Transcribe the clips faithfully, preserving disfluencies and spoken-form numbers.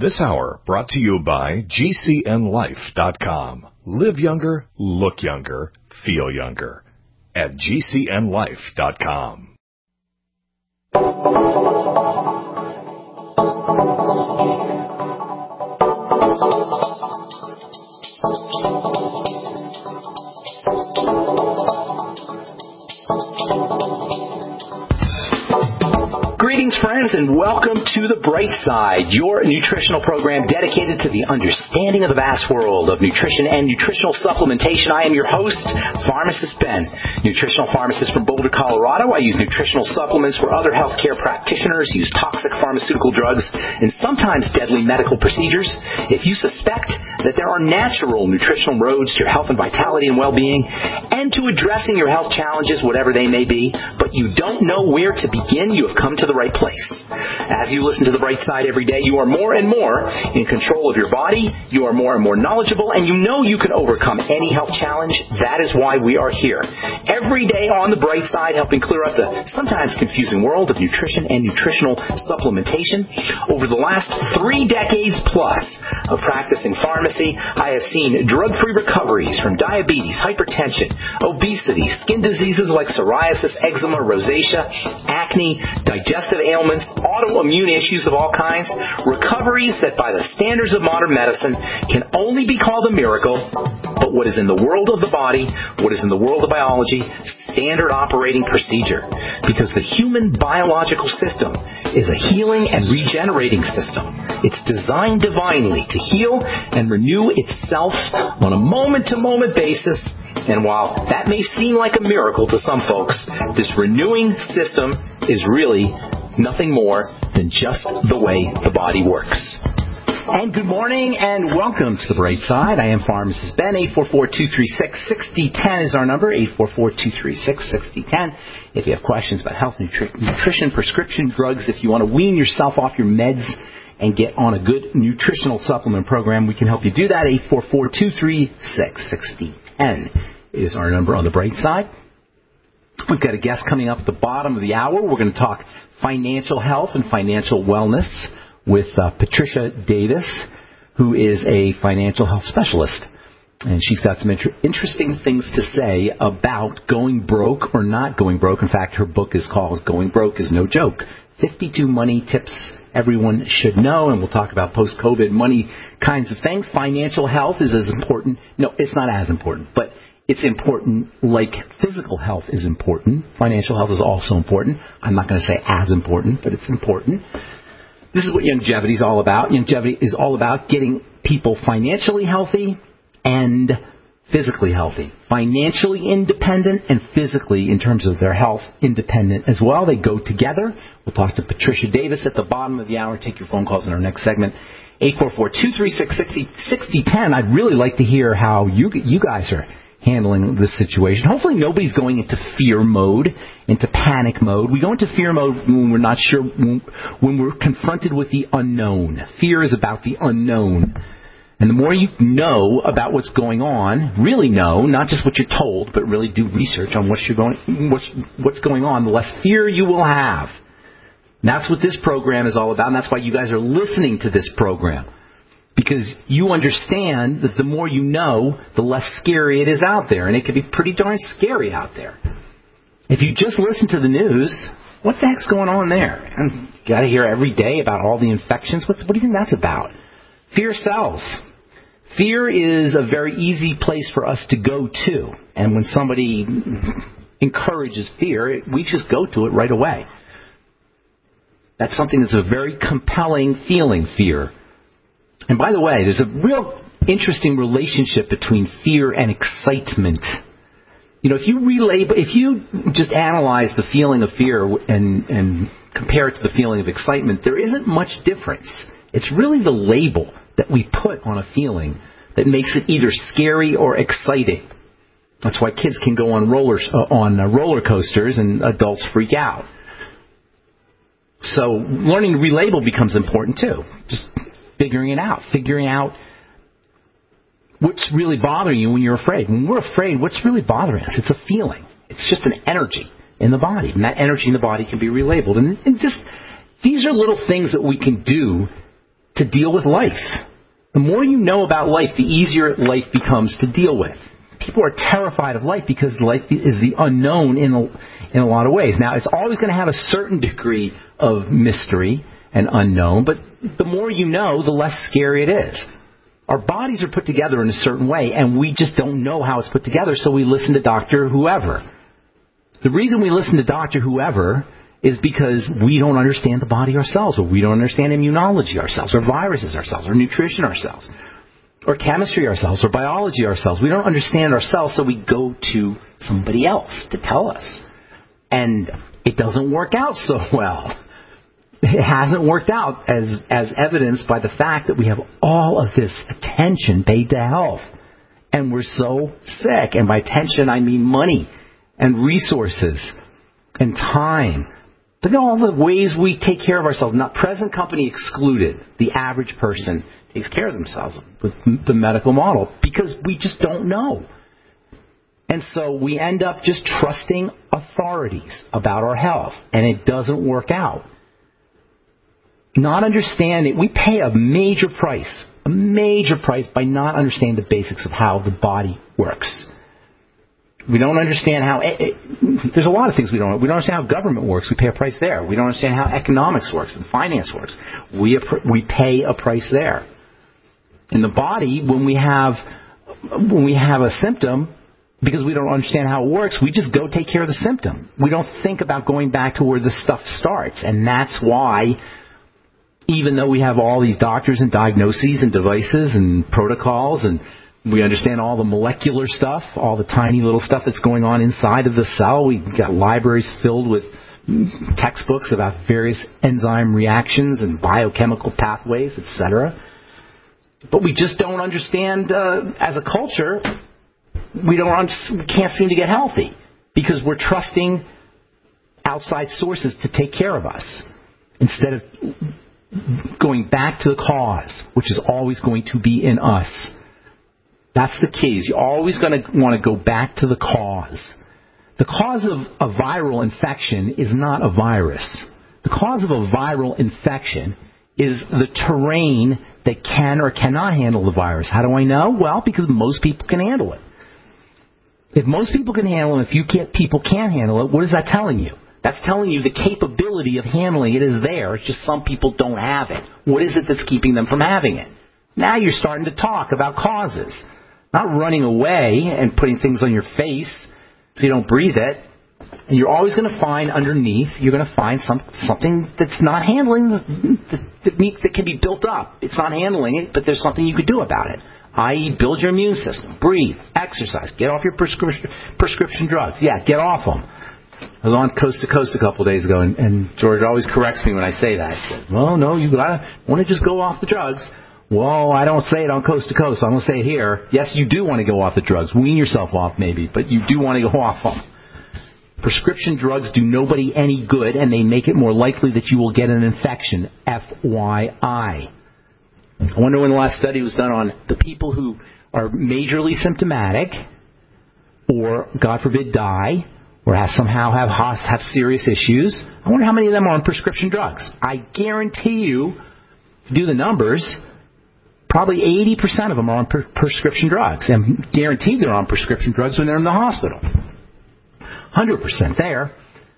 This hour brought to you by G C N life dot com. Live younger, look younger, feel younger at G C N life dot com. Greetings, friends, and welcome to The Bright Side, your nutritional program dedicated to the understanding of the vast world of nutrition and nutritional supplementation. I am your host, Pharmacist Ben, nutritional pharmacist from Boulder, Colorado. I use nutritional supplements where other healthcare practitioners use toxic pharmaceutical drugs and sometimes deadly medical procedures. If you suspect that there are natural nutritional roads to your health and vitality and well-being and to addressing your health challenges, whatever they may be, but you don't know where to begin, you have come to the right place. As you listen to The Bright Side every day, you are more and more in control of your body, you are more and more knowledgeable, and you know you can overcome any health challenge. That is why we are here. Every day on The Bright Side, helping clear up the sometimes confusing world of nutrition and nutritional supplementation. Over the last three decades plus of practicing pharmacy, I have seen drug-free recoveries from diabetes, hypertension, obesity, skin diseases like psoriasis, eczema, rosacea, acne, digestive ailments, autoimmune issues of all kinds, recoveries that by the standards of modern medicine can only be called a miracle, but what is in the world of the body, what is in the world of biology, standard operating procedure. Because the human biological system is a healing and regenerating system. It's designed divinely to heal and renew itself on a moment-to-moment basis. And while that may seem like a miracle to some folks, this renewing system is really nothing more than just the way the body works. And good morning and welcome to The Bright Side. I am Pharmacist Ben. eight four four, two three six, six zero one zero is our number, eight four four, two three six, six zero one zero. If you have questions about health, nutri- nutrition, prescription drugs, if you want to wean yourself off your meds and get on a good nutritional supplement program, we can help you do that. eight four four, two three six, six zero one zero is our number on The Bright Side. We've got a guest coming up at the bottom of the hour. We're going to talk financial health and financial wellness with uh, Patricia Davis, who is a financial health specialist. And she's got some inter- interesting things to say about going broke or not going broke. In fact, her book is called Going Broke is No Joke. fifty-two money tips everyone should know. And we'll talk about post-COVID money kinds of things. Financial health is as important. No, it's not as important, but it's important like physical health is important. Financial health is also important. I'm not going to say as important, but it's important. This is what longevity is all about. Longevity is all about getting people financially healthy and physically healthy. Financially independent and physically, in terms of their health, independent as well. They go together. We'll talk to Patricia Davis at the bottom of the hour. Take your phone calls in our next segment. eight four four, two three six, six zero one zero. I'd really like to hear how you you guys are handling this situation. Hopefully nobody's going into fear mode, into panic mode. We go into fear mode when we're not sure, when, when we're confronted with the unknown. Fear is about the unknown. And the more you know about what's going on, really know, not just what you're told, but really do research on what's, you're going, what's, what's going on, the less fear you will have. And that's what this program is all about, and that's why you guys are listening to this program. Because you understand that the more you know, the less scary it is out there. And it can be pretty darn scary out there. If you just listen to the news, what the heck's going on there? And you got to hear every day about all the infections. What, what do you think that's about? Fear sells. Fear is a very easy place for us to go to. And when somebody encourages fear, we just go to it right away. That's something that's a very compelling feeling, fear. And by the way, there's a real interesting relationship between fear and excitement. You know, if you relabel, if you just analyze the feeling of fear and, and compare it to the feeling of excitement, there isn't much difference. It's really the label that we put on a feeling that makes it either scary or exciting. That's why kids can go on rollers uh, on uh, roller coasters and adults freak out. So learning to relabel becomes important too. Just figuring it out, figuring out what's really bothering you when you're afraid. When we're afraid, what's really bothering us? It's a feeling. It's just an energy in the body. And that energy in the body can be relabeled. And, and just these are little things that we can do to to deal with life. The more you know about life, the easier life becomes to deal with. People are terrified of life because life is the unknown in a, in a lot of ways. Now, it's always going to have a certain degree of mystery and unknown, but the more you know, the less scary it is. Our bodies are put together in a certain way, and we just don't know how it's put together, so we listen to Doctor Whoever. The reason we listen to Doctor Whoever is because we don't understand the body ourselves, or we don't understand immunology ourselves, or viruses ourselves, or nutrition ourselves, or chemistry ourselves, or biology ourselves. We don't understand ourselves, so we go to somebody else to tell us. And it doesn't work out so well. It hasn't worked out as, as evidenced by the fact that we have all of this attention paid to health. And we're so sick. And by attention, I mean money and resources and time. Look at all the ways we take care of ourselves. Not present company excluded. The average person takes care of themselves with the medical model because we just don't know. And so we end up just trusting authorities about our health, and it doesn't work out. Not understanding, we pay a major price, a major price by not understanding the basics of how the body works. We don't understand how, it, it, there's a lot of things we don't know. We don't understand how government works. We pay a price there. We don't understand how economics works and finance works. We, we pay a price there. In the body, when we have, when we have a symptom, because we don't understand how it works, we just go take care of the symptom. We don't think about going back to where the stuff starts. And that's why, even though we have all these doctors and diagnoses and devices and protocols, and we understand all the molecular stuff, all the tiny little stuff that's going on inside of the cell, we've got libraries filled with textbooks about various enzyme reactions and biochemical pathways, et cetera. But we just don't understand, uh, as a culture, we don't we can't seem to get healthy because we're trusting outside sources to take care of us instead of going back to the cause, which is always going to be in us. That's the key. You're always going to want to go back to the cause. The cause of a viral infection is not a virus. The cause of a viral infection is the terrain that can or cannot handle the virus. How do I know? Well, because most people can handle it. If most people can handle it, if you can't, people can't handle it, what is that telling you? That's telling you the capability of handling it is there. It's just some people don't have it. What is it that's keeping them from having it? Now you're starting to talk about causes. Not running away and putting things on your face so you don't breathe it. And you're always going to find underneath, you're going to find some, something that's not handling, the, the, that can be built up. It's not handling it, but there's something you could do about it. that is build your immune system, breathe, exercise, get off your prescription, prescription drugs. Yeah, get off them. I was on Coast to Coast a couple of days ago, and, and George always corrects me when I say that. He said, well, no, you gotta want to just go off the drugs. Well, I don't say it on Coast to Coast. I don't say it here. Yes, you do want to go off the drugs. Wean yourself off maybe, but you do want to go off them. Prescription drugs do nobody any good, and they make it more likely that you will get an infection. F Y I. I wonder when the last study was done on the people who are majorly symptomatic or, God forbid, die or have somehow have have serious issues. I wonder how many of them are on prescription drugs. I guarantee you, if you do the numbers, probably eighty percent of them are on per- prescription drugs, and guaranteed they're on prescription drugs when they're in the hospital. one hundred percent there.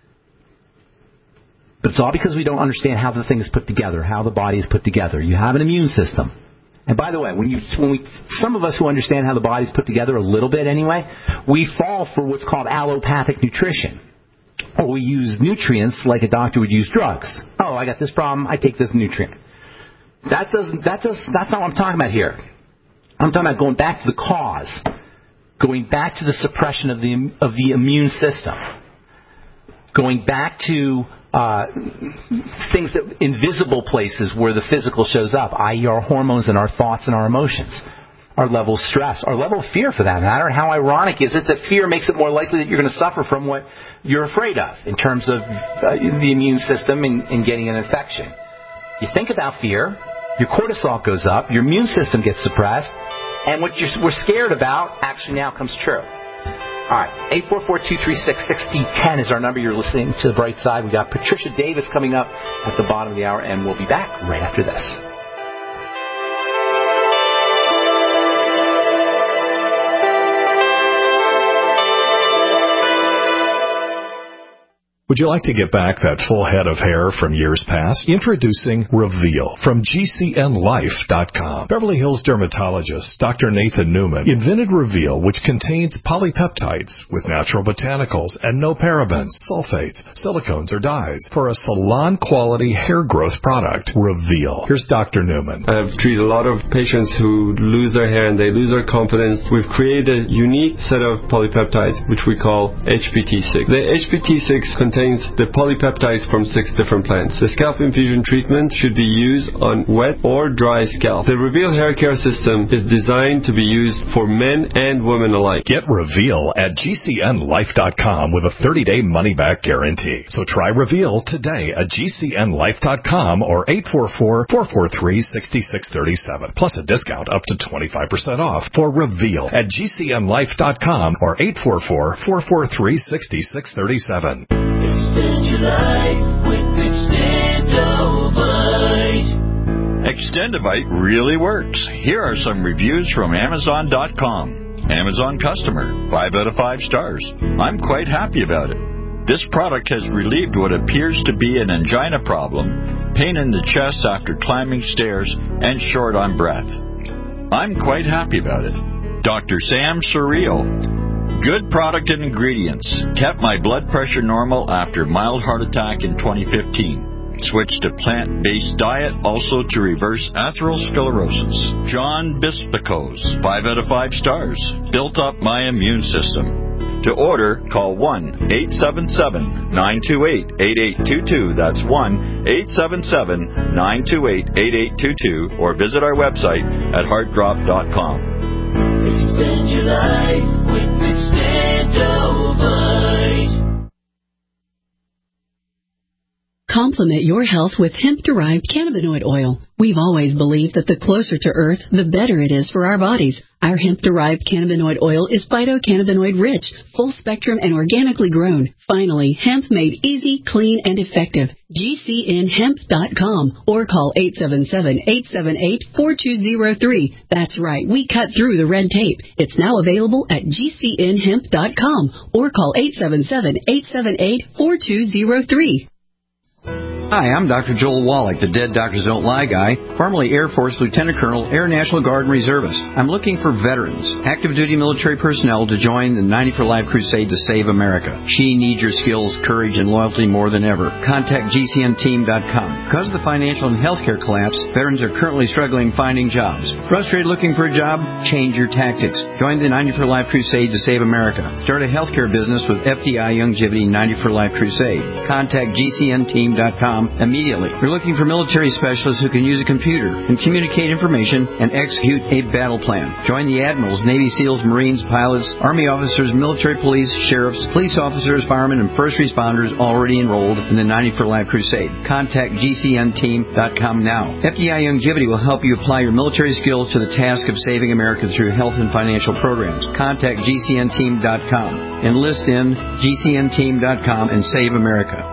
But it's all because we don't understand how the thing is put together, how the body is put together. You have an immune system. And by the way, when you, when we, some of us who understand how the body's put together a little bit anyway, we fall for what's called allopathic nutrition. Or we use nutrients like a doctor would use drugs. Oh, I got this problem, I take this nutrient. That doesn't, that does, that's not what I'm talking about here. I'm talking about going back to the cause. Going back to the suppression of the, of the immune system. Going back to uh, things that, invisible places where the physical shows up, that is our hormones and our thoughts and our emotions. Our level of stress, our level of fear for that matter. How ironic is it that fear makes it more likely that you're going to suffer from what you're afraid of in terms of uh, the immune system and, and getting an infection. You think about fear, your cortisol goes up, your immune system gets suppressed, and what you were scared about actually now comes true. All right, eight four four, two three six, six zero one zero is our number. You're listening to The Bright Side. We got Patricia Davis coming up at the bottom of the hour, and we'll be back right after this. Would you like to get back that full head of hair from years past? Introducing Reveal from G C N Life dot com. Beverly Hills dermatologist Doctor Nathan Newman invented Reveal, which contains polypeptides with natural botanicals and no parabens, sulfates, silicones, or dyes for a salon-quality hair growth product. Reveal. Here's Doctor Newman. I've treated a lot of patients who lose their hair and they lose their confidence. We've created a unique set of polypeptides, which we call H P T six. The H P T six contains the polypeptides from six different plants. The scalp infusion treatment should be used on wet or dry scalp. The Reveal hair care system is designed to be used for men and women alike. Get Reveal at G C N Life dot com with a thirty-day money-back guarantee. So try Reveal today at G C N Life dot com or eight four four, four four three, six six three seven. Plus a discount up to twenty-five percent off for Reveal at G C N Life dot com or eight four four, four four three, six six three seven. Extend your life with Extendovite. Extendovite really works. Here are some reviews from Amazon dot com. Amazon customer, five out of five stars. I'm quite happy about it. This product has relieved what appears to be an angina problem, pain in the chest after climbing stairs, and short on breath. I'm quite happy about it. Doctor Sam Surreal. Good product and ingredients. Kept my blood pressure normal after mild heart attack in twenty fifteen. Switched to plant-based diet, also to reverse atherosclerosis. John Bispicos, five out of five stars. Built up my immune system. To order, call one eight seven seven, nine two eight, eight eight two two. That's one eight seven seven, nine two eight, eight eight two two. Or visit our website at heart drop dot com. Extend your life with Extendovite. Complement your health with hemp-derived cannabinoid oil. We've always believed that the closer to Earth, the better it is for our bodies. Our hemp-derived cannabinoid oil is phytocannabinoid-rich, full-spectrum, and organically grown. Finally, hemp made easy, clean, and effective. G C N hemp dot com or call eight seven seven, eight seven eight, four two zero three. That's right, we cut through the red tape. It's now available at G C N hemp dot com or call eight seven seven, eight seven eight, four two zero three. Hi, I'm Doctor Joel Wallach, the Dead Doctors Don't Lie guy, formerly Air Force Lieutenant Colonel, Air National Guard and Reservist. I'm looking for veterans, active duty military personnel to join the ninety for Life crusade to save America. She needs your skills, courage, and loyalty more than ever. Contact G C N team dot com. Because of the financial and healthcare collapse, veterans are currently struggling finding jobs. Frustrated looking for a job? Change your tactics. Join the ninety for Life crusade to save America. Start a healthcare business with F D I Youngevity ninety for Life crusade. Contact G C N team dot com immediately. We're looking for military specialists who can use a computer and communicate information and execute a battle plan. Join the admirals, Navy SEALs, Marines, pilots, Army officers, military police, sheriffs, police officers, firemen, and first responders already enrolled in the ninety for Life crusade. Contact G C N team dot com now. F D I Youngevity will help you apply your military skills to the task of saving America through health and financial programs. Contact G C N team dot com. Enlist in G C N team dot com and save America.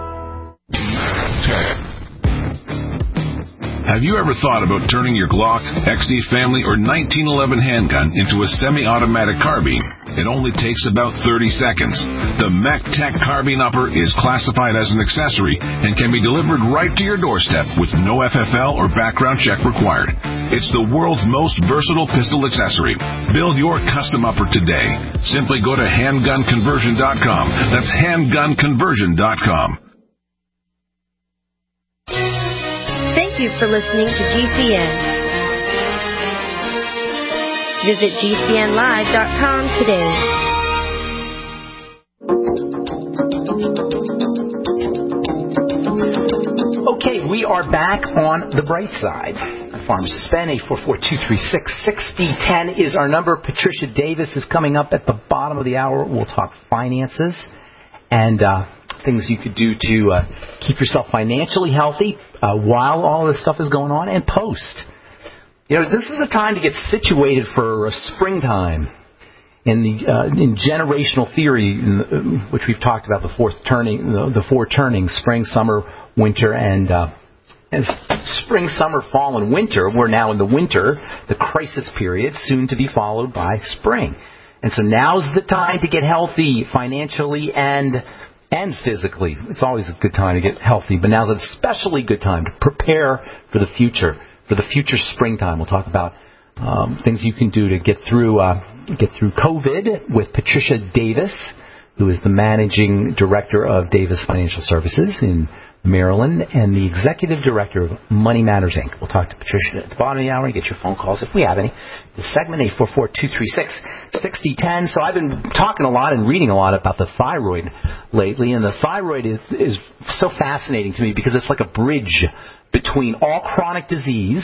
Have you ever thought about turning your Glock, X D Family, or nineteen eleven handgun into a semi-automatic carbine? It only takes about thirty seconds. The MacTac Carbine Upper is classified as an accessory and can be delivered right to your doorstep with no F F L or background check required. It's the world's most versatile pistol accessory. Build your custom upper today. Simply go to handgun conversion dot com. That's handgun conversion dot com. Thank you for listening to G C N. Visit G C N live dot com today. Okay, we are back on the bright side. Pharmacist Ben, eight four four, two three six, six zero one zero is our number. Patricia Davis is coming up at the bottom of the hour. We'll talk finances and uh, things you could do to uh, keep yourself financially healthy uh, while all this stuff is going on and post. You know, this is a time to get situated for a springtime. In the uh, in generational theory, in the, which we've talked about, the fourth turning, the, the four turnings: spring, summer, winter, and uh, and spring, summer, fall, and winter. We're now in the winter, the crisis period, soon to be followed by spring. And so now's the time to get healthy financially and and physically. It's always a good time to get healthy, but now's an especially good time to prepare for the future, for the future springtime. We'll talk about um, things you can do to get through uh, get through COVID with Patricia Davis, who is the managing director of Davis Financial Services in Maryland and the executive director of Money Matters, Incorporated. We'll talk to Patricia at the bottom of the hour and get your phone calls if we have any. The segment, eight four four, two three six, six zero one zero. So I've been talking a lot and reading a lot about the thyroid lately, and the thyroid is, is so fascinating to me because it's like a bridge between all chronic disease,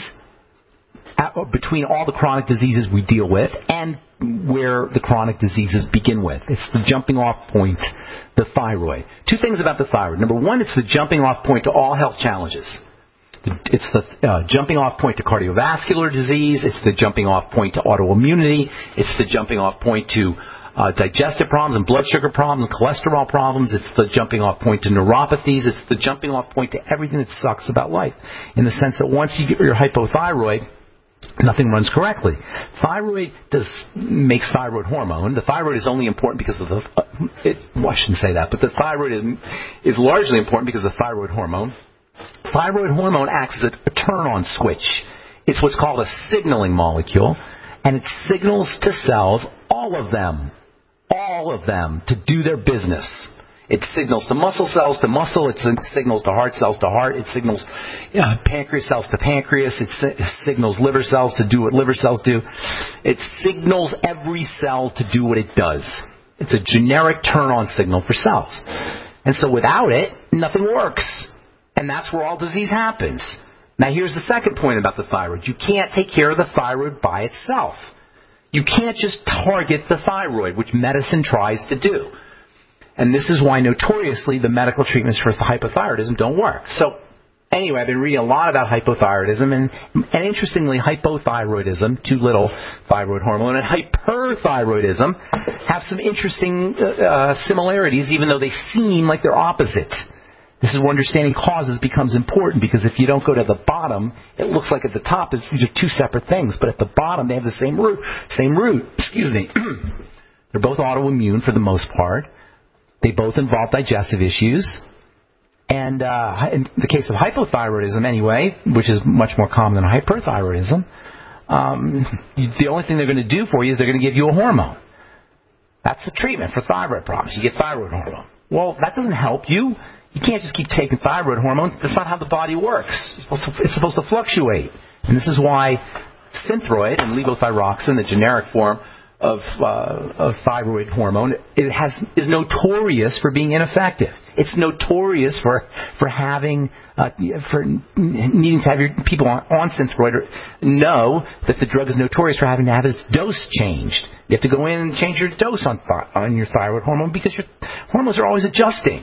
between all the chronic diseases we deal with and where the chronic diseases begin with. It's the jumping off point, the thyroid. Two things about the thyroid. Number one, it's the jumping off point to all health challenges. It's the uh, jumping off point to cardiovascular disease. It's the jumping off point to autoimmunity. It's the jumping off point to uh, digestive problems and blood sugar problems and cholesterol problems. It's the jumping off point to neuropathies. It's the jumping off point to everything that sucks about life, in the sense that once you get your hypothyroid, nothing runs correctly. Thyroid does makes thyroid hormone. The thyroid is only important because of the. Uh, it, well, I shouldn't say that, but the thyroid is is largely important because of the thyroid hormone. Thyroid hormone acts as a, a turn-on switch. It's what's called a signaling molecule, and it signals to cells, all of them, all of them, to do their business. It signals to muscle cells to muscle. It signals to heart cells to heart. It signals you know, pancreas cells to pancreas. It signals liver cells to do what liver cells do. It signals every cell to do what it does. It's a generic turn-on signal for cells. And so without it, nothing works. And that's where all disease happens. Now here's the second point about the thyroid. You can't take care of the thyroid by itself. You can't just target the thyroid, which medicine tries to do. And this is why, notoriously, the medical treatments for hypothyroidism don't work. So, anyway, I've been reading a lot about hypothyroidism, and, and interestingly, hypothyroidism, too little thyroid hormone, and hyperthyroidism have some interesting uh, similarities, even though they seem like they're opposites. This is where understanding causes becomes important, because if you don't go to the bottom, it looks like at the top these are two separate things, but at the bottom they have the same root. Same root. Excuse me. They're both autoimmune for the most part. They both involve digestive issues. And uh, in the case of hypothyroidism, anyway, which is much more common than hyperthyroidism, um, the only thing they're going to do for you is they're going to give you a hormone. That's the treatment for thyroid problems. You get thyroid hormone. Well, that doesn't help you. You can't just keep taking thyroid hormone. That's not how the body works. It's supposed to, it's supposed to fluctuate. And this is why Synthroid and levothyroxine, the generic form of, uh, of thyroid hormone, it has is notorious for being ineffective. It's notorious for for having uh, for needing to have your people on, on Synthroid know that the drug is notorious for having to have its dose changed. You have to go in and change your dose on th- on your thyroid hormone because your hormones are always adjusting.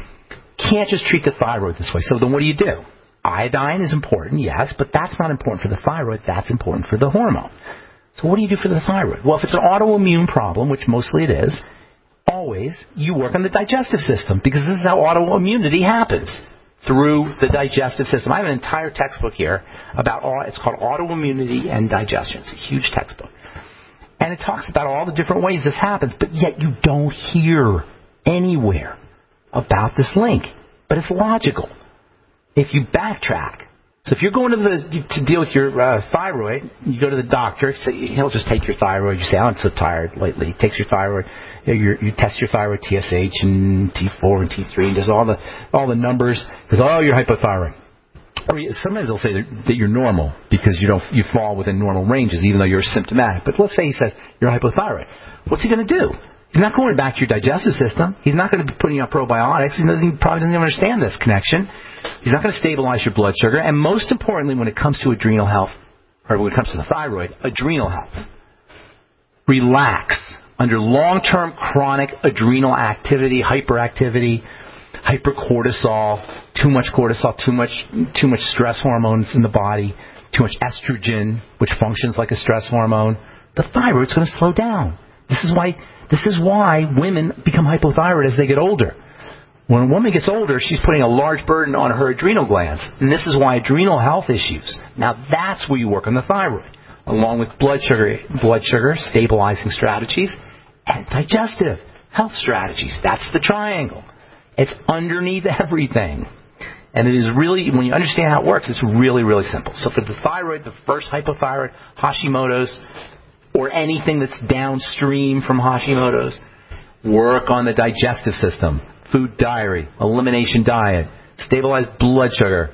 Can't just treat the thyroid this way. So then what do you do? Iodine is important, yes, but that's not important for the thyroid. That's important for the hormone. So what do you do for the thyroid? Well, if it's an autoimmune problem, which mostly it is, always you work on the digestive system, because this is how autoimmunity happens, through the digestive system. I have an entire textbook here about all, it's called Autoimmunity and Digestion. It's a huge textbook. And it talks about all the different ways this happens, but yet you don't hear anywhere about this link. But it's logical if you backtrack. So if you're going to the to deal with your uh, thyroid, you go to the doctor. So he'll just take your thyroid. You say, "I'm so tired lately." He takes your thyroid. You, you test your thyroid T S H and T four and T three, and does all the all the numbers. Says, "Oh, you're hypothyroid." Or sometimes they'll say that you're normal because you don't you fall within normal ranges, even though you're symptomatic. But let's say he says you're hypothyroid. What's he going to do? He's not going back to your digestive system. He's not going to be putting you on probiotics. He doesn't, probably doesn't even understand this connection. He's not going to stabilize your blood sugar. And most importantly, when it comes to adrenal health, or when it comes to the thyroid, adrenal health. Relax. Under long-term chronic adrenal activity, hyperactivity, hypercortisol, too much cortisol, too much, too much stress hormones in the body, too much estrogen, which functions like a stress hormone, the thyroid's going to slow down. This is why this is why women become hypothyroid as they get older. When a woman gets older, she's putting a large burden on her adrenal glands. And this is why adrenal health issues. Now that's where you work on the thyroid, along with blood sugar, blood sugar stabilizing strategies, and digestive health strategies. That's the triangle. It's underneath everything. And it is really, when you understand how it works, it's really, really simple. So for the thyroid, the first hypothyroid, Hashimoto's, or anything that's downstream from Hashimoto's, work on the digestive system, food diary, elimination diet, stabilize blood sugar,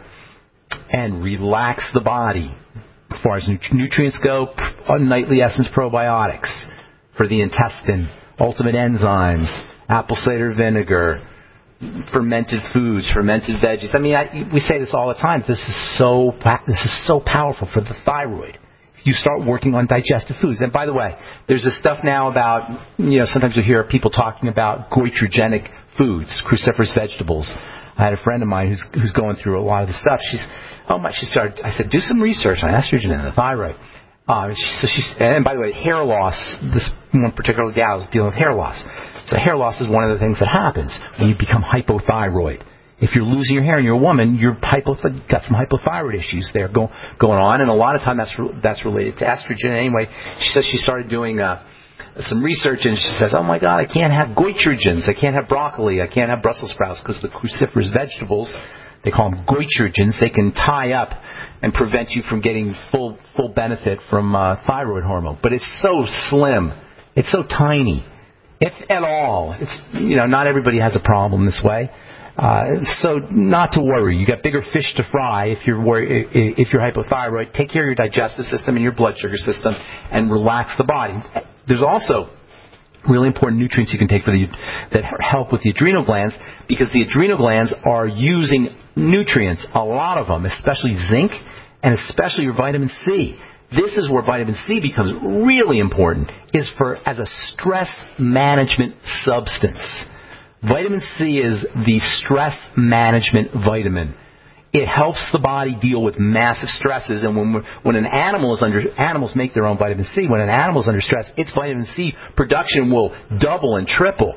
and relax the body. As far as nutrients go, nightly essence probiotics for the intestine, ultimate enzymes, apple cider vinegar, fermented foods, fermented veggies. I mean, I, we say this all the time. This is so this is so powerful for the thyroid. You start working on digestive foods. And by the way, there's this stuff now about, you know, sometimes you hear people talking about goitrogenic foods, cruciferous vegetables. I had a friend of mine who's who's going through a lot of the stuff. She's, oh my, she started, I said, do some research on estrogen and the thyroid. Uh, she, so she's, and by the way, hair loss, this one particular gal is dealing with hair loss. So hair loss is one of the things that happens when you become hypothyroid. If you're losing your hair and you're a woman, you're hypo, got some hypothyroid issues there go, going on, and a lot of time that's that's related to estrogen. Anyway, she says she started doing uh, some research, and she says, oh my God, I can't have goitrogens, I can't have broccoli, I can't have Brussels sprouts, because the cruciferous vegetables, they call them goitrogens, they can tie up and prevent you from getting full full benefit from uh, thyroid hormone. But it's so slim, it's so tiny, if at all. It's, you know, not everybody has a problem this way. Uh, so not to worry. You got bigger fish to fry if you're worry, if you're hypothyroid. Take care of your digestive system and your blood sugar system, and relax the body. There's also really important nutrients you can take for the that help with the adrenal glands, because the adrenal glands are using nutrients, a lot of them, especially zinc and especially your vitamin C. This is where vitamin C becomes really important, is for as a stress management substance. Vitamin C is the stress management vitamin. It helps the body deal with massive stresses, and when we're, when an animal is under animals make their own vitamin C. When an animal is under stress, its vitamin C production will double and triple.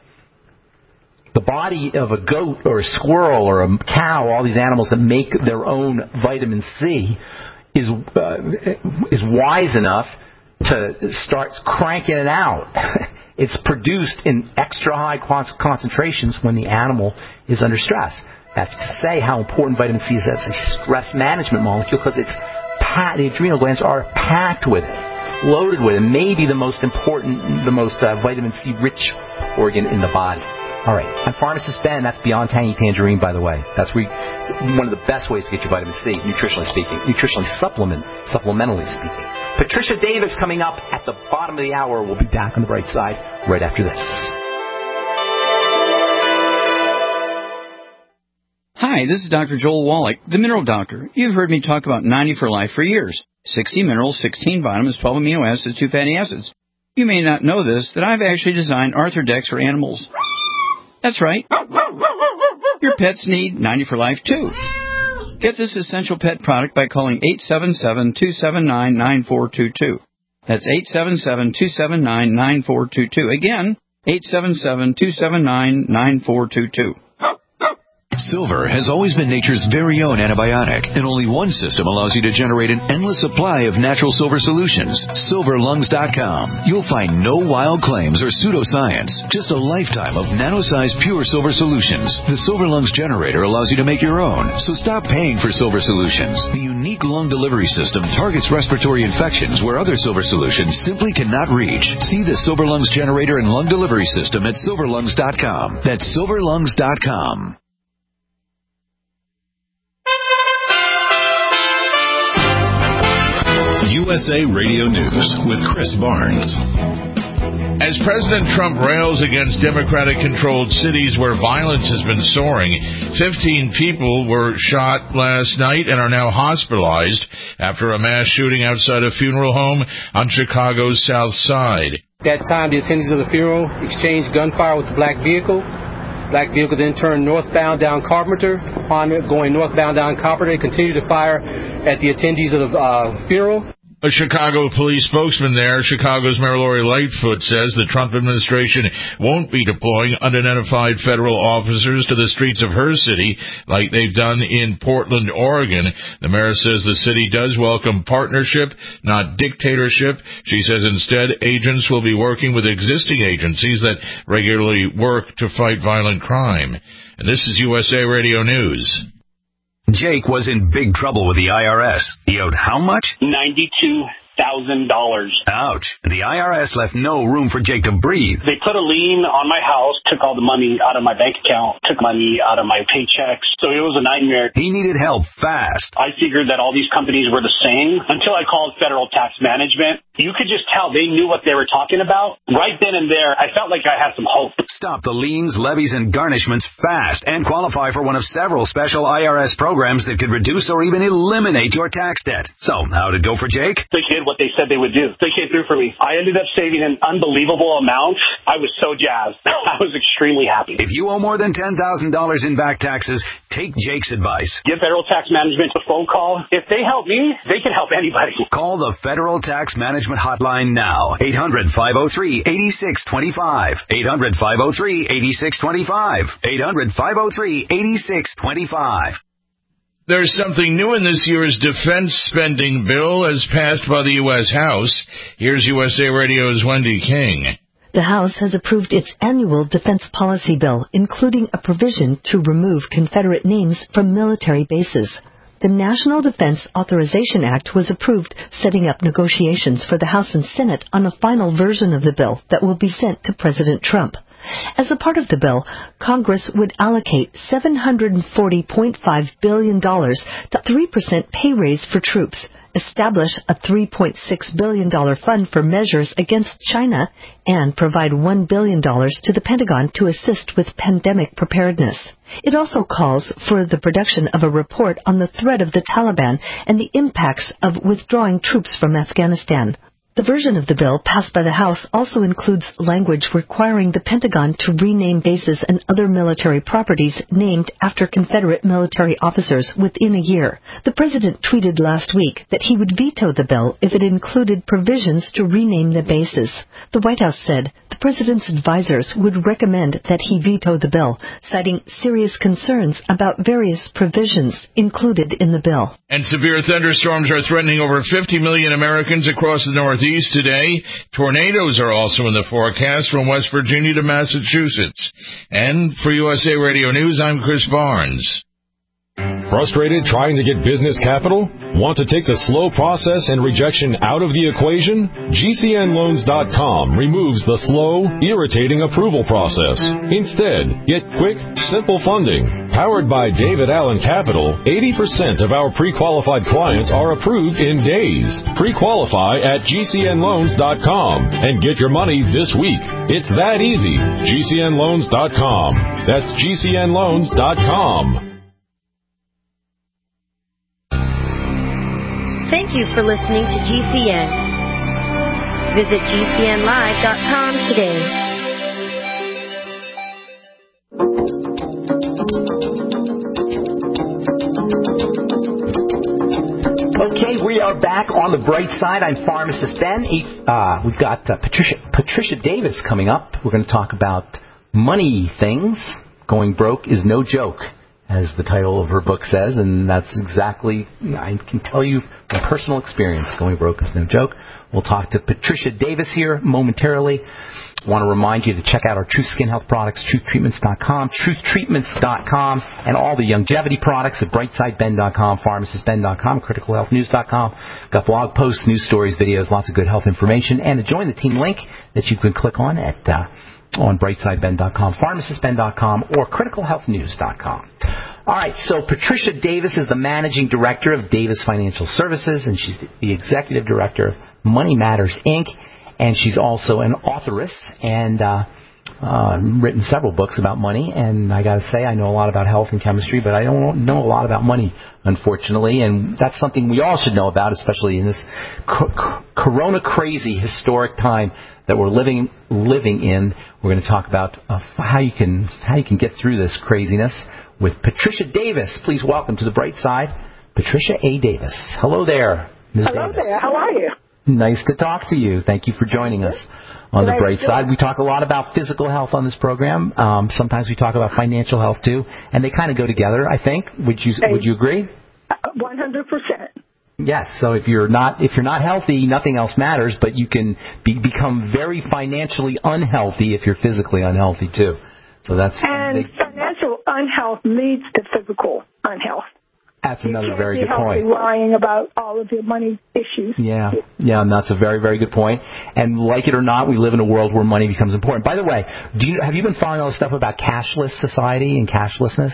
The body of a goat or a squirrel or a cow, all these animals that make their own vitamin C, is uh, is wise enough to start cranking it out. It's produced in extra high concentrations when the animal is under stress. That's to say how important vitamin C is as a stress management molecule, because it's packed, the adrenal glands are packed with it, loaded with it, maybe the most important, the most uh, vitamin C rich organ in the body. All right, I'm Pharmacist Ben. That's Beyond Tangy Tangerine, by the way. That's where you, one of the best ways to get your vitamin C, nutritionally speaking, nutritionally supplement, supplementally speaking. Patricia Davis coming up at the bottom of the hour. We'll be back on the bright side right after this. Hi, this is Doctor Joel Wallach, the Mineral Doctor. You've heard me talk about ninety for Life for years. sixty minerals, sixteen vitamins, twelve amino acids, two fatty acids. You may not know this, that I've actually designed Arthrodex for animals. That's right. Your pets need ninety for Life, too. Get this essential pet product by calling eight seven seven, two seven nine, nine four two two. That's eight seven seven, two seven nine, nine four two two. Again, eight seven seven, two seven nine, nine four two two. Silver has always been nature's very own antibiotic, and only one system allows you to generate an endless supply of natural silver solutions. silver lungs dot com. You'll find no wild claims or pseudoscience, just a lifetime of nano-sized pure silver solutions. The Silver Lungs generator allows you to make your own, so stop paying for silver solutions. The unique lung delivery system targets respiratory infections where other silver solutions simply cannot reach. See the Silver Lungs generator and lung delivery system at silver lungs dot com. That's silver lungs dot com. U S A Radio News with Chris Barnes. As President Trump rails against Democratic-controlled cities where violence has been soaring, fifteen people were shot last night and are now hospitalized after a mass shooting outside a funeral home on Chicago's South Side. At that time, the attendees of the funeral exchanged gunfire with the black vehicle. Black vehicle then turned northbound down Carpenter. Upon going northbound down Carpenter, they continued to fire at the attendees of the uh, funeral. A Chicago police spokesman there, Chicago's Mayor Lori Lightfoot, says the Trump administration won't be deploying unidentified federal officers to the streets of her city like they've done in Portland, Oregon. The mayor says the city does welcome partnership, not dictatorship. She says instead agents will be working with existing agencies that regularly work to fight violent crime. And this is U S A Radio News. Jake was in big trouble with the I R S. He owed how much? ninety-two thousand dollars. Ouch. The I R S left no room for Jake to breathe. They put a lien on my house, took all the money out of my bank account, took money out of my paychecks. So it was a nightmare. He needed help fast. I figured that all these companies were the same until I called Federal Tax Management. You could just tell they knew what they were talking about. Right then and there, I felt like I had some hope. Stop the liens, levies, and garnishments fast and qualify for one of several special I R S programs that could reduce or even eliminate your tax debt. So, how'd it go for Jake? They did what they said they would do. They came through for me. I ended up saving an unbelievable amount. I was so jazzed. I was extremely happy. If you owe more than ten thousand dollars in back taxes, take Jake's advice. Give Federal Tax Management a phone call. If they help me, they can help anybody. Call the Federal Tax Management Hotline now. eight hundred, five oh three, eight six two five. eight hundred, five oh three, eight six two five. eight hundred, five oh three, eight six two five. There's something new in this year's defense spending bill as passed by the U S House. Here's U S A Radio's Wendy King. The House has approved its annual defense policy bill, including a provision to remove Confederate names from military bases. The National Defense Authorization Act was approved, setting up negotiations for the House and Senate on a final version of the bill that will be sent to President Trump. As a part of the bill, Congress would allocate seven hundred forty point five billion dollars to a three percent pay raise for troops, establish a three point six billion dollars fund for measures against China, and provide one billion dollars to the Pentagon to assist with pandemic preparedness. It also calls for the production of a report on the threat of the Taliban and the impacts of withdrawing troops from Afghanistan. The version of the bill passed by the House also includes language requiring the Pentagon to rename bases and other military properties named after Confederate military officers within a year. The president tweeted last week that he would veto the bill if it included provisions to rename the bases. The White House said the president's advisors would recommend that he veto the bill, citing serious concerns about various provisions included in the bill. And severe thunderstorms are threatening over fifty million Americans across the Northeast today. Tornadoes are also in the forecast from West Virginia to Massachusetts. And for U S A Radio News, I'm Chris Barnes. Frustrated trying to get business capital? Want to take the slow process and rejection out of the equation? G C N loans dot com removes the slow, irritating approval process. Instead, get quick, simple funding. Powered by David Allen Capital, eighty percent of our pre-qualified clients are approved in days. Pre-qualify at G C N loans dot com and get your money this week. It's that easy. G C N loans dot com. That's G C N loans dot com. Thank you for listening to G C N. Visit G C N live dot com today. Okay, we are back on the bright side. I'm Pharmacist Ben. Uh, we've got uh, Patricia, Patricia Davis coming up. We're going to talk about money things. Going broke is no joke, as the title of her book says, and that's exactly, I can tell you from personal experience, going broke is no joke. We'll talk to Patricia Davis here momentarily. I want to remind you to check out our Truth Skin Health products, truth treatments dot com, truth treatments dot com, and all the longevity products at brightside ben dot com, pharmacist ben dot com, critical health news dot com. Got blog posts, news stories, videos, lots of good health information, and a join the team link that you can click on at uh, on brightside ben dot com, pharmacist ben dot com, or critical health news dot com. All right, so Patricia Davis is the managing director of Davis Financial Services, and she's the executive director of Money Matters, Incorporated, and she's also an authoress and uh, uh, written several books about money. And I got to say, I know a lot about health and chemistry, but I don't know a lot about money, unfortunately, and that's something we all should know about, especially in this co- corona-crazy historic time that we're living living in. We're going to talk about uh, how you can how you can get through this craziness with Patricia Davis. Please welcome to the bright side, Patricia A. Davis. Hello there. Miz Hello Davis. there. How are you? Nice to talk to you. Thank you for joining us. On the bright side, we talk a lot about physical health on this program. Um, sometimes we talk about financial health too, and they kind of go together, I think. Would you Would you agree? One hundred percent. Yes. So if you're not if you're not healthy, nothing else matters. But you can be, become very financially unhealthy if you're physically unhealthy too. So that's and they, financial unhealth leads to physical unhealth. That's another you very good point. You can't be worrying about all of your money issues. Yeah, yeah, and that's a very, very good point. And like it or not, we live in a world where money becomes important. By the way, do you have you been following all this stuff about cashless society and cashlessness?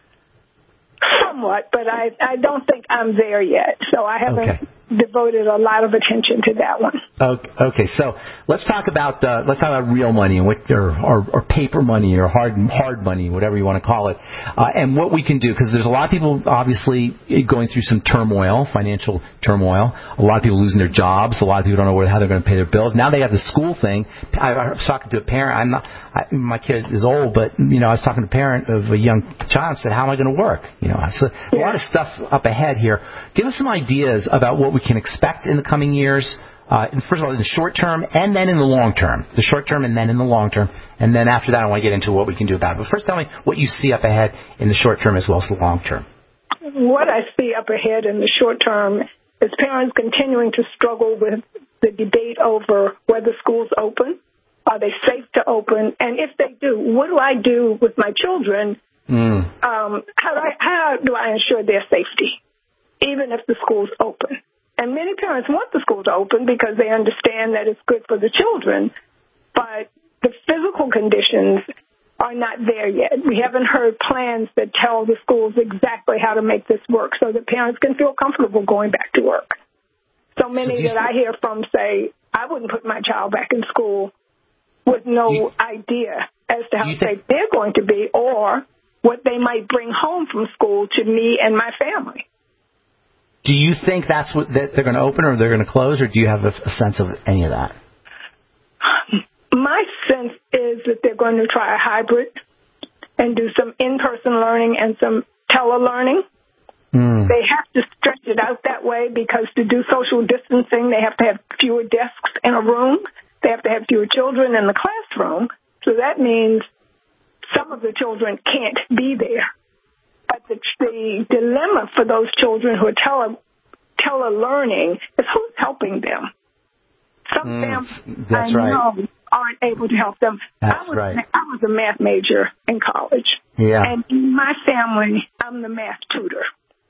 Somewhat, but I I don't think I'm there yet. So I haven't okay. devoted a lot of attention to that one. Okay, okay. So let's talk about uh, let's talk about real money and what or, or, or paper money or hard hard money, whatever you want to call it, uh, and what we can do, because there's a lot of people obviously going through some turmoil, financial turmoil. A lot of people losing their jobs. A lot of people don't know where, how they're going to pay their bills. Now they have the school thing. I, I was talking to a parent. I'm not. I, my kid is old, but you know I was talking to a parent of a young child and said, "How am I going to work?" You know, so a lot of stuff up ahead here. Give us some ideas about what we can expect in the coming years. Uh, first of all, in the short term and then in the long term. The short term and then in the long term. And then after that, I want to get into what we can do about it. But first, tell me what you see up ahead in the short term as well as the long term. What I see up ahead in the short term is parents continuing to struggle with the debate over whether schools open. Are they safe to open? And if they do, what do I do with my children? Mm. Um, how, do I, how do I ensure their safety, even if the school's open? And many parents want the school to open because they understand that it's good for the children, but the physical conditions are not there yet. We haven't heard plans that tell the schools exactly how to make this work so that parents can feel comfortable going back to work. So many so that I hear from say, I wouldn't put my child back in school with no you, idea as to how safe they're going to be or what they might bring home from school to me and my family. Do you think that's what that they're going to open or they're going to close, or do you have a, a sense of any of that? My sense is that they're going to try a hybrid and do some in-person learning and some tele-learning. Mm. They have to stretch it out that way because to do social distancing, they have to have fewer desks in a room. They have to have fewer children in the classroom. So that means some of the children can't be there. But the, the dilemma for those children who are tele, tele-learning is who's helping them. Some mm, families that's I right. know aren't able to help them. That's I was, right. I was a math major in college. Yeah. And in my family, I'm the math tutor.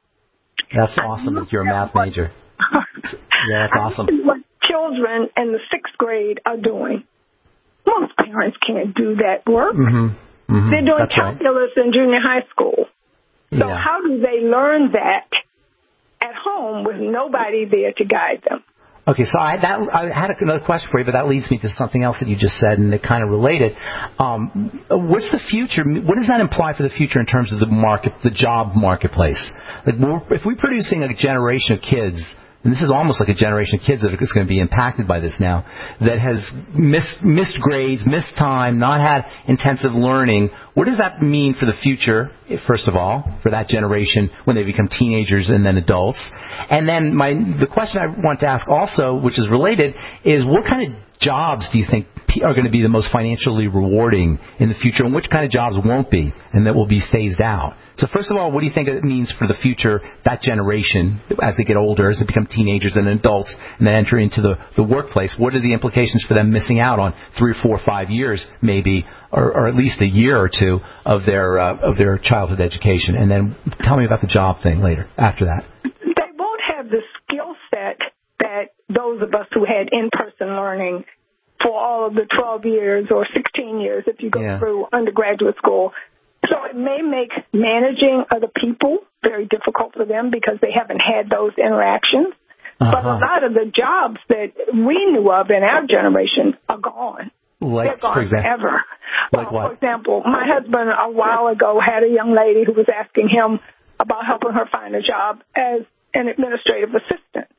That's awesome that you're a math what, major. Yeah, that's awesome. What children in the sixth grade are doing. Most parents can't do that work. Mm-hmm. Mm-hmm. They're doing that's calculus right. in junior high school. So yeah. how do they learn that at home with nobody there to guide them? Okay, so I, that, I had another question for you, but that leads me to something else that you just said, and it kind of related. Um, what's the future? What does that imply for the future in terms of the market, the job marketplace? Like, if we're producing a generation of kids, and this is almost like a generation of kids that is going to be impacted by this now, that has missed, missed grades, missed time, not had intensive learning. What does that mean for the future, first of all, for that generation when they become teenagers and then adults? And then my the question I want to ask also, which is related, is what kind of jobs do you think are going to be the most financially rewarding in the future, and which kind of jobs won't be and that will be phased out? So first of all, what do you think it means for the future, that generation, as they get older, as they become teenagers and adults, and then enter into the, the workplace? What are the implications for them missing out on three, four, five years, maybe, or, or at least a year or two of their uh, of their childhood education? And then tell me about the job thing later, after that. They won't have the skill set that those of us who had in-person learning for all of the twelve years or sixteen years if you go yeah. through undergraduate school. So it may make managing other people very difficult for them because they haven't had those interactions. Uh-huh. But a lot of the jobs that we knew of in our generation are gone. Like, They're gone for example, forever. Like well, what? For example, my husband a while ago had a young lady who was asking him about helping her find a job as an administrative assistant.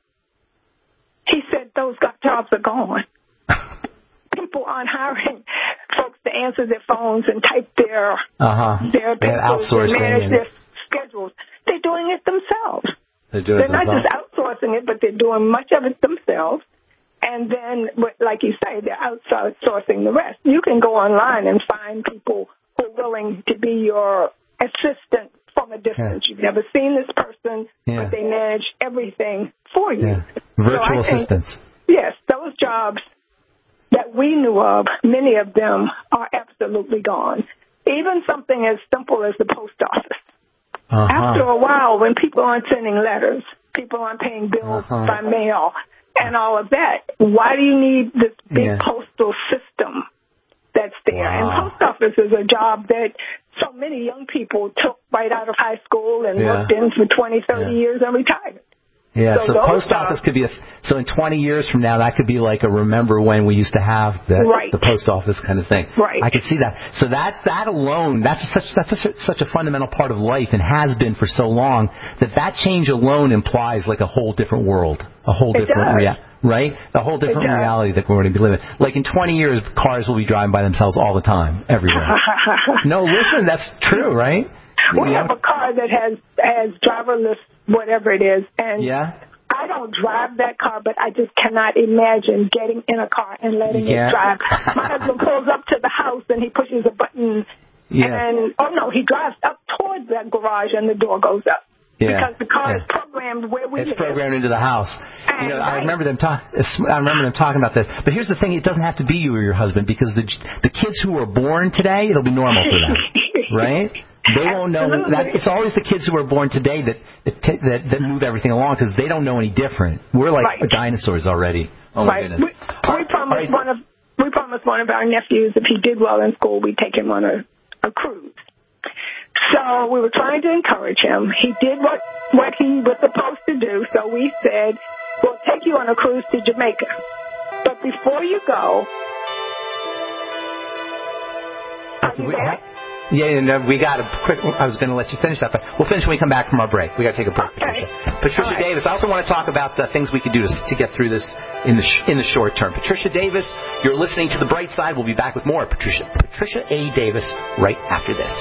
He said those jobs are gone. People aren't hiring folks to answer their phones and type their uh-huh. their papers and manage their schedules. They're doing it themselves. They're, doing they're it not themselves. just outsourcing it, but they're doing much of it themselves. And then, like you say, they're outsourcing the rest. You can go online and find people who are willing to be your assistant from a distance. Yeah. You've never seen this person, yeah. but they manage everything for you. Yeah. Virtual so assistants. Think, yes, those jobs that we knew of, many of them are absolutely gone. Even something as simple as the post office. Uh-huh. After a while, when people aren't sending letters, people aren't paying bills uh-huh. by mail, and all of that, why do you need this big yeah. postal system that's there? Wow. And post office is a job that so many young people took right out of high school and yeah. worked in for twenty, thirty yeah. years and retired. Yeah, so, so post office could be a, so in twenty years from now, that could be like a remember when we used to have the, right. the post office kind of thing. Right. I could see that. So that, that alone, that's such, that's a, such a fundamental part of life and has been for so long that that change alone implies like a whole different world, a whole it different reality. Right? A whole different it reality that we're going to be living. Like in twenty years, cars will be driving by themselves all the time, everywhere. No, listen, that's true, right? We you have know? a car that has has driverless, whatever it is, and yeah. I don't drive that car, but I just cannot imagine getting in a car and letting it drive. My husband pulls up to the house and he pushes a button, yeah. and oh no, he drives up towards that garage and the door goes up. Yeah. Because the car yeah. is programmed where we it's live. It's programmed into the house. And you know, right. I remember them talk. I remember them talking about this. But here's the thing: it doesn't have to be you or your husband, because the the kids who are born today, it'll be normal for them, right? They won't know that. It's always the kids who are born today that that that, that move everything along, because they don't know any different. We're like right. dinosaurs already. Oh my right. goodness! We, we promised right. one of we promised one of our nephews, if he did well in school, we'd take him on a, a cruise. So we were trying to encourage him. He did what, what he was supposed to do, so we said, we'll take you on a cruise to Jamaica. But before you go... Are you there? Yeah, no, we got a quick... I was going to let you finish that, but we'll finish when we come back from our break. We got to take a break, okay. Patricia. Patricia right. Davis, I also want to talk about the things we could do to, to get through this in the sh- in the short term. Patricia Davis, you're listening to The Bright Side. We'll be back with more Patricia Patricia A. Davis right after this.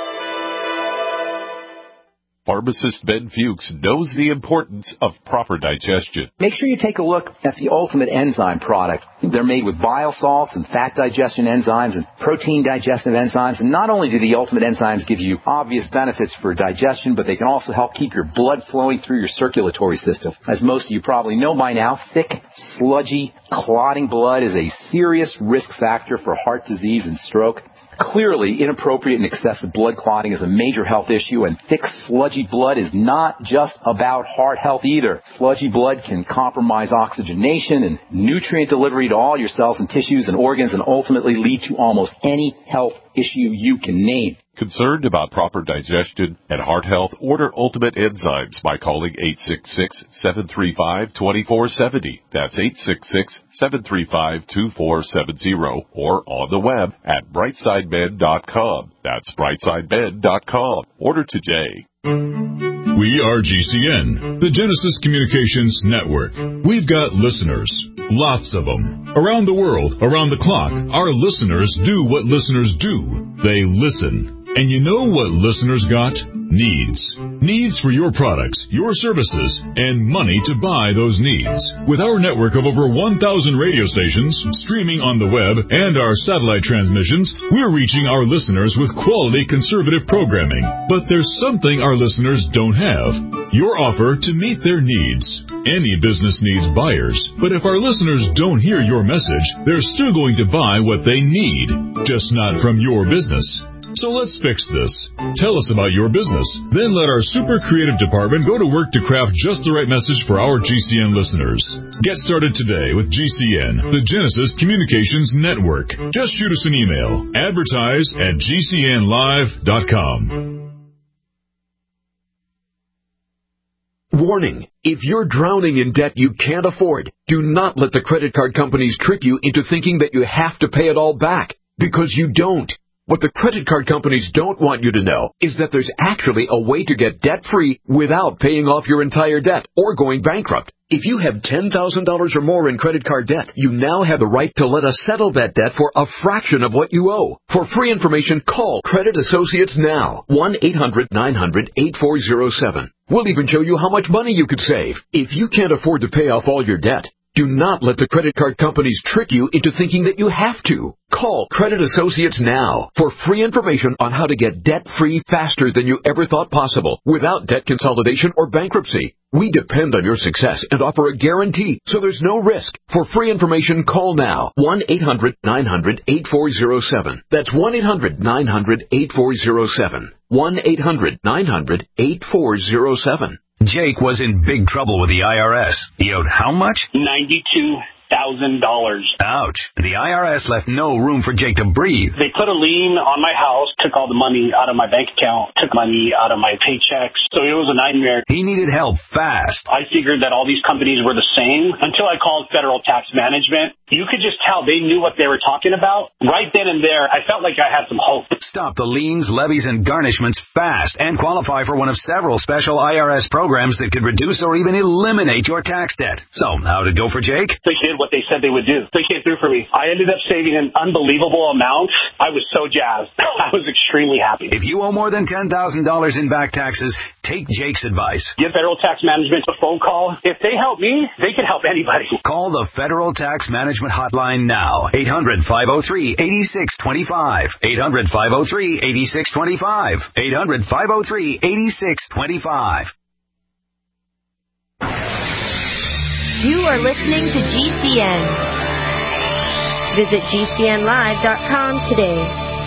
Pharmacist Ben Fuchs knows the importance of proper digestion. Make sure you take a look at the Ultimate Enzyme product. They're made with bile salts and fat digestion enzymes and protein digestive enzymes. And not only do the Ultimate Enzymes give you obvious benefits for digestion, but they can also help keep your blood flowing through your circulatory system. As most of you probably know by now, thick, sludgy, clotting blood is a serious risk factor for heart disease and stroke. Clearly, inappropriate and excessive blood clotting is a major health issue, and thick, sludgy blood is not just about heart health either. Sludgy blood can compromise oxygenation and nutrient delivery to all your cells and tissues and organs, and ultimately lead to almost any health issue you can name. Concerned about proper digestion and heart health? Order Ultimate Enzymes by calling eight six six, seven three five, two four seven zero. That's eight six six, seven three five, two four seven zero, or on the web at brightside med dot com. That's brightside med dot com. Order today. We are G C N, the Genesis Communications Network. We've got listeners, lots of them. Around the world, around the clock, our listeners do what listeners do. They listen. And you know what listeners got? Needs. Needs for your products, your services, and money to buy those needs. With our network of over one thousand radio stations, streaming on the web, and our satellite transmissions, we're reaching our listeners with quality conservative programming. But there's something our listeners don't have. Your offer to meet their needs. Any business needs buyers, but if our listeners don't hear your message, they're still going to buy what they need, just not from your business. So let's fix this. Tell us about your business. Then let our super creative department go to work to craft just the right message for our G C N listeners. Get started today with G C N, the Genesis Communications Network. Just shoot us an email. Advertise at G C N live dot com. Warning. If you're drowning in debt you can't afford, do not let the credit card companies trick you into thinking that you have to pay it all back, because you don't. What the credit card companies don't want you to know is that there's actually a way to get debt-free without paying off your entire debt or going bankrupt. If you have ten thousand dollars or more in credit card debt, you now have the right to let us settle that debt for a fraction of what you owe. For free information, call Credit Associates now. one eight hundred nine hundred eighty-four oh seven. We'll even show you how much money you could save. If you can't afford to pay off all your debt, do not let the credit card companies trick you into thinking that you have to. Call Credit Associates now for free information on how to get debt-free faster than you ever thought possible without debt consolidation or bankruptcy. We depend on your success and offer a guarantee, so there's no risk. For free information, call now. one eight hundred nine hundred eighty-four oh seven. That's one eight hundred nine hundred eighty-four oh seven. one eight hundred nine hundred eighty-four oh seven. Jake was in big trouble with the I R S. He owed how much? ninety-two thousand dollars. Ouch. The I R S left no room for Jake to breathe. They put a lien on my house, took all the money out of my bank account, took money out of my paychecks. So it was a nightmare. He needed help fast. I figured that all these companies were the same until I called Federal Tax Management. You could just tell they knew what they were talking about. Right then and there, I felt like I had some hope. Stop the liens, levies, and garnishments fast and qualify for one of several special I R S programs that could reduce or even eliminate your tax debt. So, how'd it go for Jake? They did what they said they would do. They came through for me. I ended up saving an unbelievable amount. I was so jazzed. I was extremely happy. If you owe more than ten thousand dollars in back taxes, take Jake's advice. Give Federal Tax Management a phone call. If they help me, they can help anybody. Call the Federal Tax Management Hotline now. eight hundred, five oh three, eight six two five. eight hundred, five oh three, eight six two five. eight hundred, five oh three, eight six two five. You are listening to G C N. Visit G C N live dot com today.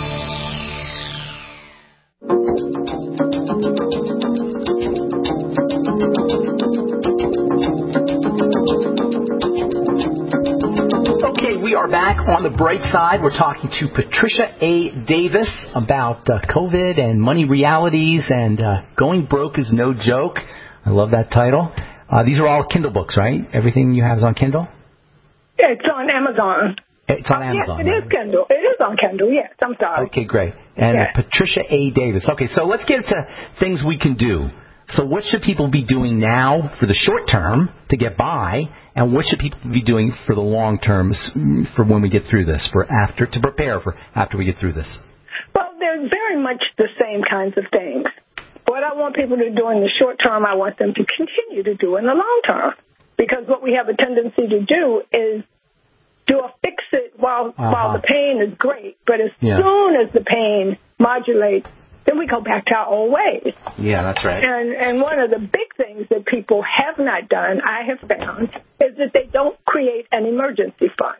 Okay, we are back on the bright side. We're talking to Patricia A. Davis about uh, COVID and money realities and uh, going broke is no joke. I love that title. Uh, these are all Kindle books, right? Everything you have is on Kindle? It's on Amazon. It's on Amazon. Yes, it right? is Kindle. It is on Kindle, yes. I'm sorry. Okay, great. And yeah. uh, Patricia A. Davis. Okay, so let's get to things we can do. So what should people be doing now for the short term to get by, and what should people be doing for the long term for when we get through this, for after to prepare for after we get through this? Well, they're very much the same kinds of things. What I want people to do in the short term, I want them to continue to do in the long term. Because what we have a tendency to do is do a fix-it while uh-huh. while the pain is great. But as yeah. soon as the pain modulates, then we go back to our old ways. Yeah, that's right. And and one of the big things that people have not done, I have found, is that they don't create an emergency fund.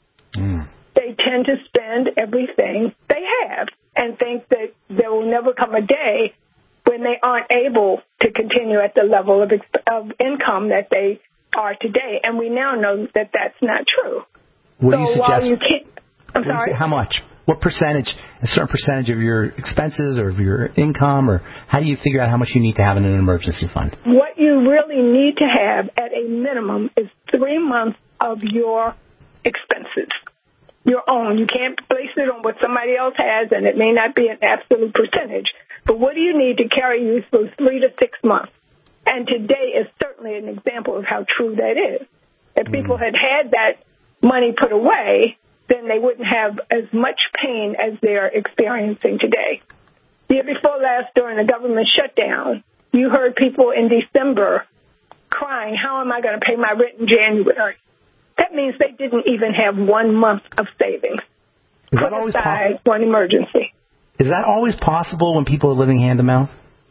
Mm. They tend to spend everything they have and think that there will never come a day when they aren't able to continue at the level of, of income that they are today. And we now know that that's not true. What so do you suggest? While you can't, I'm sorry? You, how much? What percentage, a certain percentage of your expenses or of your income, or how do you figure out how much you need to have in an emergency fund? What you really need to have at a minimum is three months of your expenses, your own. You can't base it on what somebody else has, and it may not be an absolute percentage. But what do you need to carry you through three to six months? And today is certainly an example of how true that is. If people had had that money put away, then they wouldn't have as much pain as they're experiencing today. The year before last, during the government shutdown, you heard people in December crying, how am I going to pay my rent in January? That means they didn't even have one month of savings Is put that always aside po- for an emergency. Is that always possible when people are living hand-to-mouth?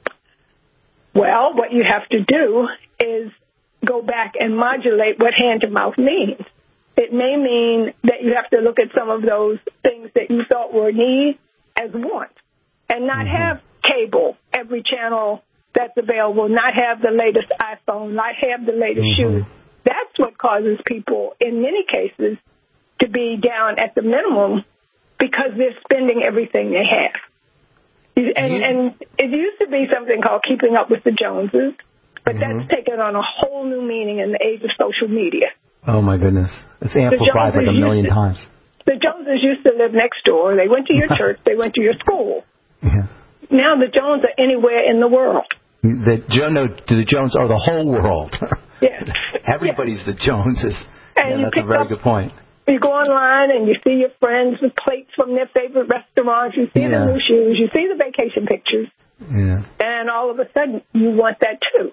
Well, what you have to do is go back and modulate what hand-to-mouth means. It may mean that you have to look at some of those things that you thought were needs as wants and not mm-hmm. have cable, every channel that's available, not have the latest iPhone, not have the latest mm-hmm. shoes. That's what causes people, in many cases, to be down at the minimum because they're spending everything they have. And, mm-hmm. and it used to be something called keeping up with the Joneses, but mm-hmm. that's taken on a whole new meaning in the age of social media. Oh, my goodness. It's amplified like a million to, times. The Joneses used to live next door. They went to your church. They went to your school. Yeah. Now the Joneses are anywhere in the world. The, no, the Joneses are the whole world. Yes. Everybody's yes. the Joneses. And yeah, that's a very up, good point. You go online and you see your friends with plates from their favorite restaurants. You see Yeah. the new shoes. You see the vacation pictures. Yeah. And all of a sudden, you want that too.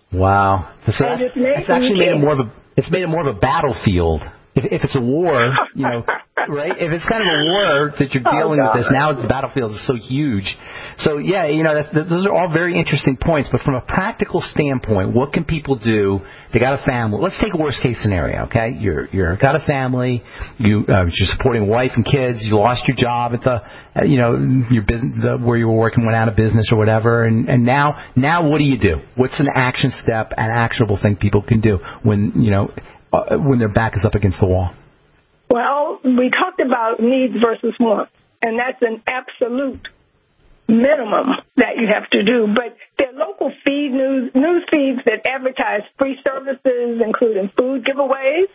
Wow. So And that's, it's amazing that's actually you made it can. more of a it's made it more of a battlefield. If, if it's a war, you know, right? If it's kind of a war that you're Oh, dealing with God. this, now the battlefield is so huge. So, yeah, you know, that's, that, those are all very interesting points. But from a practical standpoint, what can people do? They got a family. Let's take a worst case scenario, okay? You're you're got a family. You uh, you're supporting a wife and kids. You lost your job at the, uh, you know, your business the, where you were working went out of business or whatever. And and now now what do you do? What's an action step, an actionable thing people can do when you know uh, when their back is up against the wall? Well, we talked about needs versus wants, and that's an absolute minimum that you have to do. But there are local feed news news feeds that advertise free services, including food giveaways.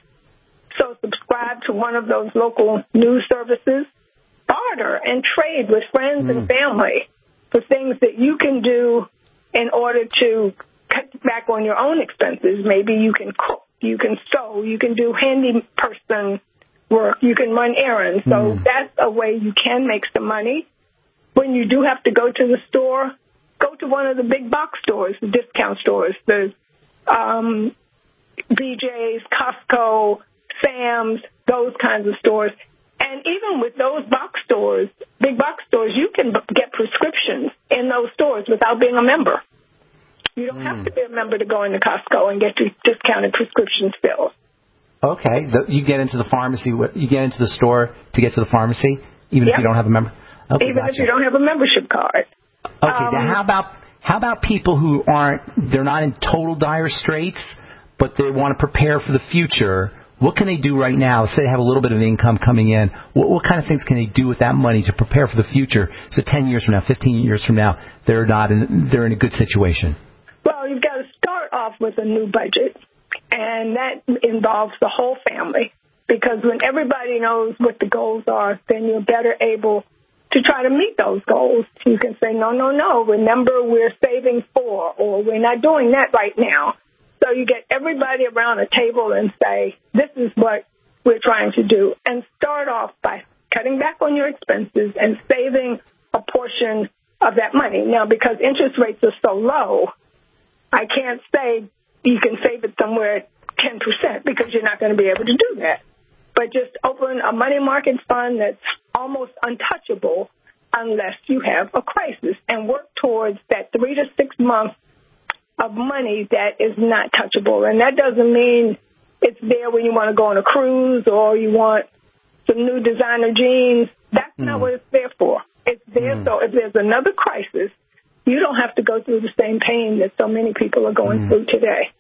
So subscribe to one of those local news services. Barter and trade with friends mm. and family for things that you can do in order to cut back on your own expenses. Maybe you can cook, you can sew, you can do handy person work, you can run errands. So Mm. that's a way you can make some money. When you do have to go to the store, go to one of the big box stores, the discount stores, the um, B J's, Costco, Sam's, those kinds of stores. And even with those box stores, big box stores, you can b- get prescriptions in those stores without being a member. You don't mm. have to be a member to go into Costco and get your discounted prescriptions filled. Okay, the, you get into the pharmacy. You get into the store to get to the pharmacy, even Yep. if you don't have a member. Okay, even gotcha. if you don't have a membership card. Okay, Um, now how about how about people who aren't they're not in total dire straits, but they want to prepare for the future? What can they do right now? Say they have a little bit of income coming in. What, what kind of things can they do with that money to prepare for the future? So ten years from now, fifteen years from now, they're not in, they're in a good situation. Well, you've got to start off with a new budget, and that involves the whole family. Because when everybody knows what the goals are, then you're better able to try to meet those goals. You can say, no, no, no, remember we're saving for, or we're not doing that right now. So you get everybody around a table and say, this is what we're trying to do. And start off by cutting back on your expenses and saving a portion of that money. Now, because interest rates are so low, I can't say you can save it somewhere at ten percent because you're not going to be able to do that. But just open a money market fund that's almost untouchable unless you have a crisis, and work towards that three to six months of money that is not touchable. And that doesn't mean it's there when you want to go on a cruise or you want some new designer jeans. That's mm. not what it's there for. It's there mm. so if there's another crisis, you don't have to go through the same pain that so many people are going mm. through today.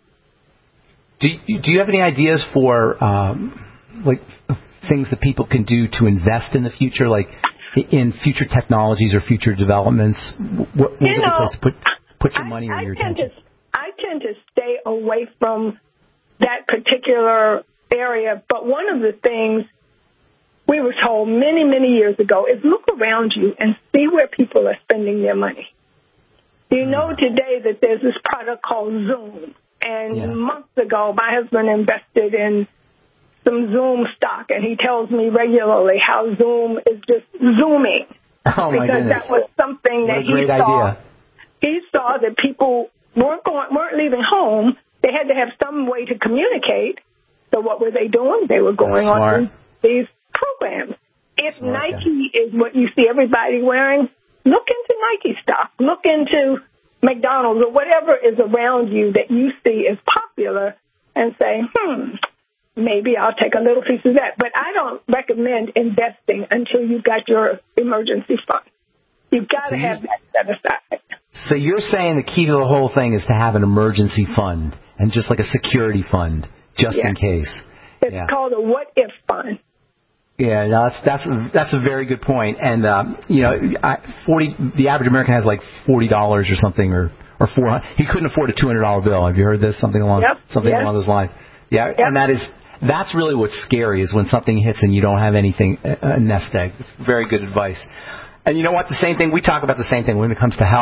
Do you, do you have any ideas for um, like things that people can do to invest in the future, like in future technologies or future developments? What, what is a good place to put put your money I, or your I tend attention? To, I tend to stay away from that particular area, but one of the things we were told many, many years ago is look around you and see where people are spending their money. You know today that there's this product called Zoom, and yeah. months ago my husband invested in some Zoom stock, and he tells me regularly how Zoom is just zooming. Oh, my because goodness. that was something what that a great he saw. Idea. He saw that people weren't going, weren't leaving home. They had to have some way to communicate. So what were they doing? They were going on these programs. If Smart, Nike yeah. is what you see everybody wearing, look into Nike stock. Look into McDonald's or whatever is around you that you see is popular and say, hmm, maybe I'll take a little piece of that. But I don't recommend investing until you've got your emergency fund. You've got so to have that set aside. So you're saying the key to the whole thing is to have an emergency fund and just like a security fund, just yeah. in case. It's yeah. called a what-if fund. Yeah, no, that's that's a, that's a very good point. And um, you know, I, forty the average American has like forty dollars or something, or or four hundred. He couldn't afford a two hundred dollar bill. Have you heard this? Something along yep. something yep. along those lines. Yeah, yep. and that is that's really what's scary is when something hits and you don't have anything a nest egg. Very good advice. And you know what? The same thing we talk about the same thing when it comes to health.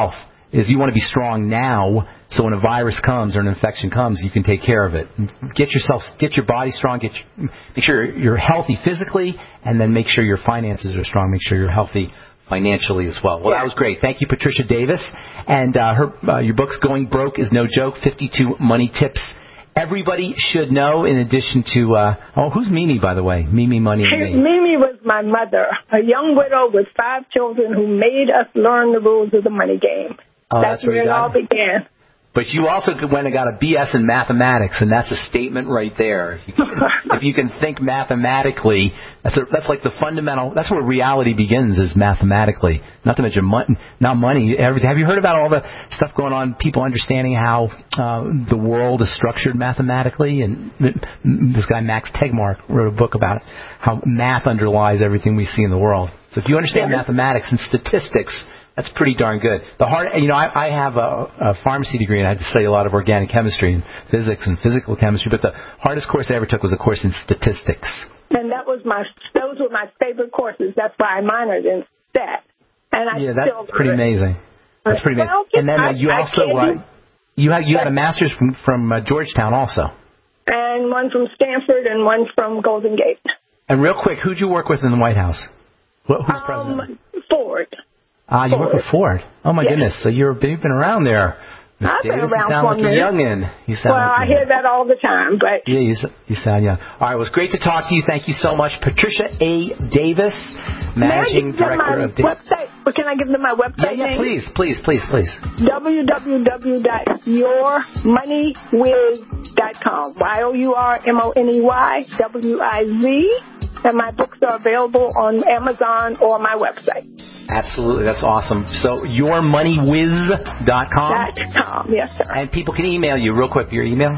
is you want to be strong now, so when a virus comes or an infection comes, you can take care of it. Get yourself, get your body strong. Get your, make sure you're healthy physically, and then make sure your finances are strong. Make sure you're healthy financially as well. Well, that was great. Thank you, Patricia Davis. And uh, her, uh, your book's Going Broke is No Joke, fifty-two Money Tips everybody should know, in addition to, uh, oh, who's Mimi, by the way? Mimi Money and Me. Mimi was my mother, a young widow with five children who made us learn the rules of the money game. Oh, that's, that's where where it all began. But you also went and got a B S in mathematics, and that's a statement right there. If you can, if you can think mathematically, that's a, that's like the fundamental. That's where reality begins, is mathematically. Not to mention money, not money. Everything. Have you heard about all the stuff going on? People understanding how uh, the world is structured mathematically, and this guy Max Tegmark wrote a book about it, how math underlies everything we see in the world. So if you understand mathematics and statistics, that's pretty darn good. The hard, you know, I, I have a, a pharmacy degree, and I had to study a lot of organic chemistry and physics and physical chemistry. But the hardest course I ever took was a course in statistics. And that was my; those were my favorite courses. That's why I minored in stat. And I yeah, that's still pretty amazing. That's pretty amazing. Well, and then uh, I, you I also uh, you had you had a master's from from uh, Georgetown also. And one from Stanford and one from Golden Gate. And real quick, who'd you work with in the White House? What, who's um, president? Ford. Ah, you work with Ford. Oh, my yes. goodness. So you're, you've been around there. Miz I've Davis, been around you sound for like a a minute. youngin'. You sound well, like I hear that all the time, but... Yeah, you, you sound young. All right, it was great to talk to you. Thank you so much. Patricia A. Davis, Managing Director of... website? But can I give them my website Yeah, yeah, name? please, please, please, please. w w w dot your money wiz dot com. Y O U R M O N E Y W I Z. And my books are available on Amazon or my website. Absolutely. That's awesome. So your money wiz dot com? Dot com, yes, sir. And people can email you real quick. Your email?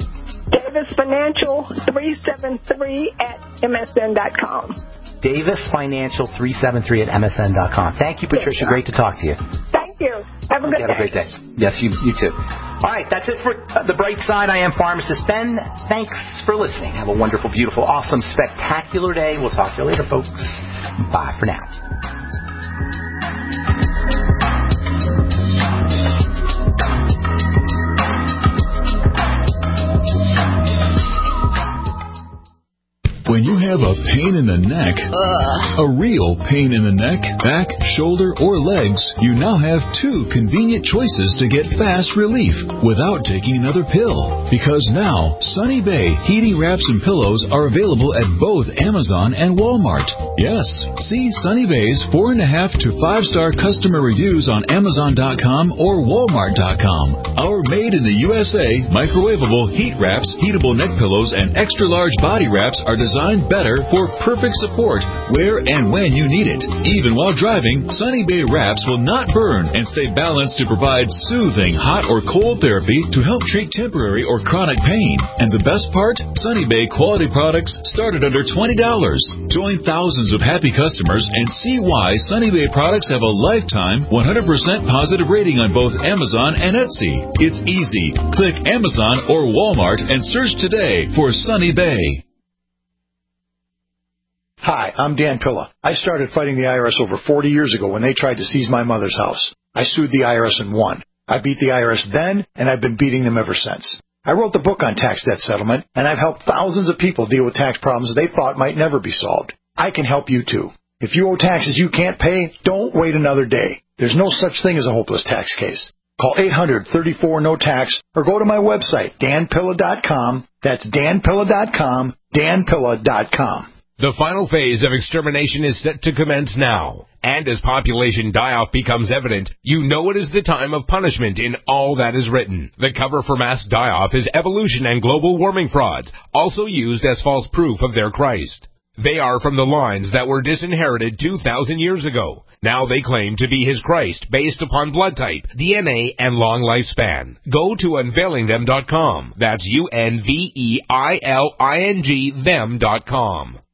Davis Financial three seven three at M S N dot com. Davis Financial three seven three at M S N dot com. Thank you, Patricia. Yes, great to talk to you. Thank you. Have a good Have day. a great day. Yes, you, you too. All right, that's it for uh, The Bright Side. I am Pharmacist Ben. Thanks for listening. Have a wonderful, beautiful, awesome, spectacular day. We'll talk to you later, folks. Bye for now. When you have a pain in the neck, Ugh. a real pain in the neck, back, shoulder, or legs, you now have two convenient choices to get fast relief without taking another pill. Because now, Sunny Bay heating wraps and pillows are available at both Amazon and Walmart. Yes, see Sunny Bay's four and a half to five star customer reviews on Amazon dot com or Walmart dot com. Our made in the U S A microwavable heat wraps, heatable neck pillows, and extra large body wraps are designed Designed better for perfect support where and when you need it. Even while driving, Sunny Bay wraps will not burn and stay balanced to provide soothing hot or cold therapy to help treat temporary or chronic pain. And the best part? Sunny Bay quality products start at under twenty dollars. Join thousands of happy customers and see why Sunny Bay products have a lifetime one hundred percent positive rating on both Amazon and Etsy. It's easy. Click Amazon or Walmart and search today for Sunny Bay. Hi, I'm Dan Pilla. I started fighting the I R S over forty years ago when they tried to seize my mother's house. I sued the I R S and won. I beat the I R S then, and I've been beating them ever since. I wrote the book on tax debt settlement, and I've helped thousands of people deal with tax problems they thought might never be solved. I can help you too. If you owe taxes you can't pay, don't wait another day. There's no such thing as a hopeless tax case. Call eight hundred, thirty-four, no tax or go to my website, dan pilla dot com. That's dan pilla dot com, dan pilla dot com. The final phase of extermination is set to commence now. And as population die-off becomes evident, you know it is the time of punishment in all that is written. The cover for mass die-off is evolution and global warming frauds, also used as false proof of their Christ. They are from the lines that were disinherited two thousand years ago. Now they claim to be his Christ based upon blood type, D N A, and long lifespan. Go to unveiling them dot com. That's U N V E I L I N G them dot com.